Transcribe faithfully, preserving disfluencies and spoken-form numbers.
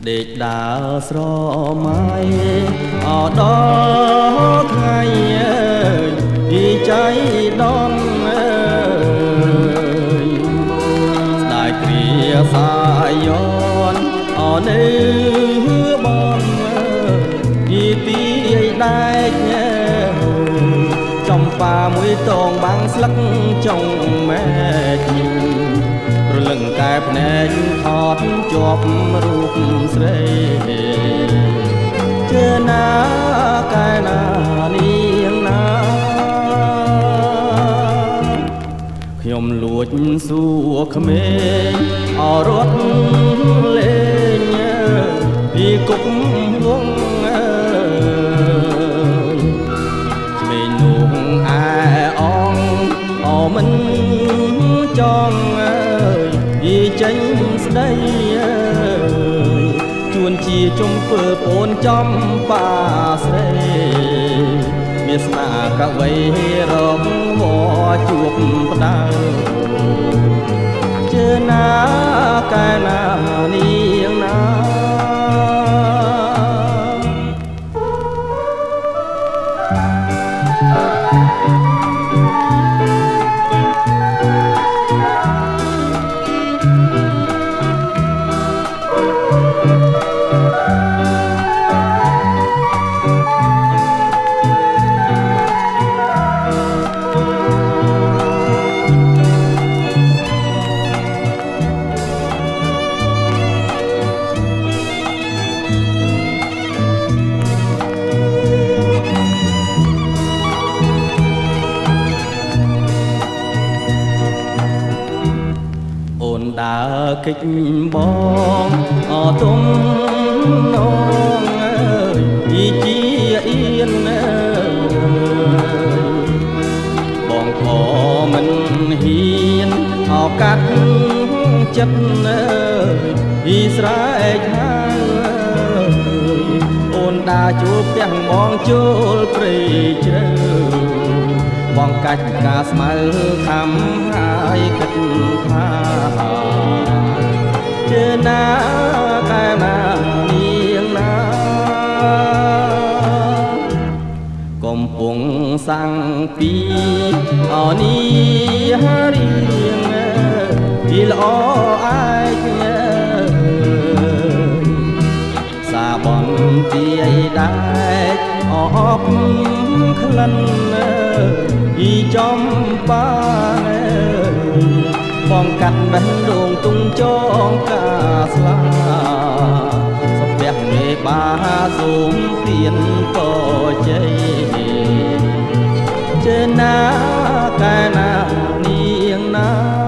ដេកដើរស្រមៃអដល់ថ្ងៃអើយពីใจដនអើយស្ដាយគ្រាសាយនអនៅបនពីពីដែកចំប៉ាមួយតងបាំងស្លឹកចុងមែករលឹងកែភ្នែកថតជាប់រូបស្រីជឿណាកែណានាងណាខ្ញុំលួចសួរក្មេងអរត់លេងពីគុកវងក្មេងនោះអែអងអមិនចង់ពីចេញស្ដីជួនជាជុំពើពូនចំបាស្រីវាសនាកវីរងវជួបផ្ដៅជឿណាកែណានាងណាដើរកិច្ចបងអទុំនងអើយពីជាអៀនអើយបងក៏មិនហ៊ានអោកាត់ចិត្តអើយពីស្រែកហៅអូនដើរជួបផ្ទះបងចូលព្រៃជ្រៅបងកាច់ការស្មៅខំហើយគិតថាជឿណាកែណានាងណាកំពុងសាំងពីអនីហារៀងពីល្អអាយសាបនទីឯដែកអបក្លិនពីចំបាបងកាត់បេះដូងទុំចងកាស្លាសំពះមេបាសូមទៀនក៏ជ័យជឿណាកែណានាងណា